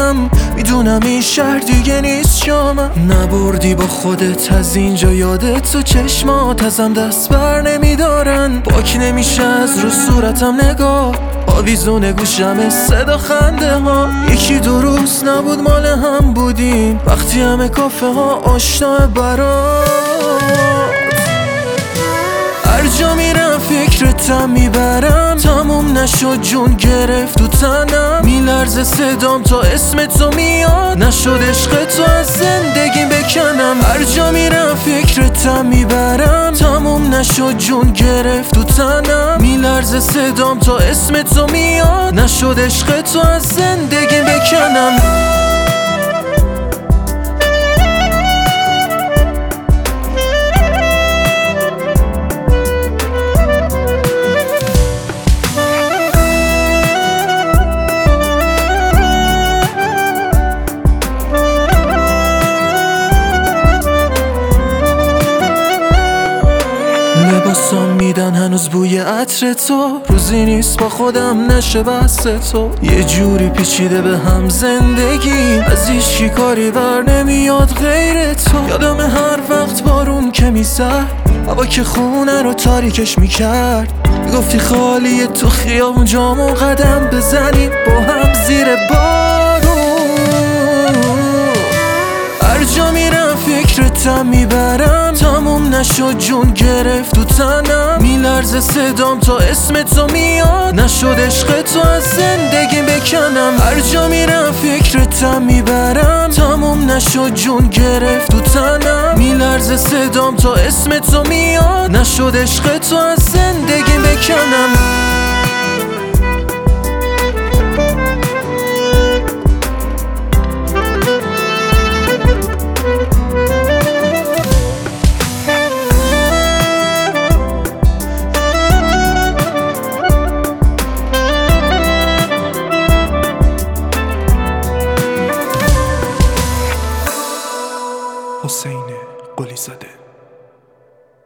میکنم. میدونم این شهر دیگه نیست شامم. نبردی با خودت از اینجا یادت، تو چشمات ازم دست بر نمیدارن. پاک نمیشه از رو صورتم نگاه، آویزون گوشم صدا خنده ها. یکی دو روز نبود مال هم بودیم، وقتی همه کافه ها آشنا برات. هر جا میرم فکرتم میبرم، تموم نشد جون گرفت تو تنم. میلرزه صدام تا اسم تو میاد، نشد عشق تو از زندگی بکنم. هر جا میرم فکرتم میبرم، تموم نشد جون گرفت تو تنم. میلرزه صدام تا اسم تو میاد، نشد عشق تو از زندگی بکنم. لباسام میدن هنوز بوی عطر تو، روزی نیست با خودم نشه بحث تو. یه جوری پیچیده به هم زندگی، از هیچکی کاری بر نمیاد غیر تو. یادم هر وقت بارون که میزد، هوا که خونه رو تاریکش میکرد. میگفتی خالیه تو خیابون جامو قدم بزنیم با هم زیر بارون. هر جا میرم فکرتم میبرم، تموم نشد جون گرفت تو تنم. میلرزه صدام تا اسم تو میاد، نشد عشق تو از زندگی بکنم. هر جا میرم فکرتم میبرم، تموم نشد جون گرفت تو تنم. میلرزه صدام تا اسم تو میاد، نشد عشق تو از زندگی بکنم.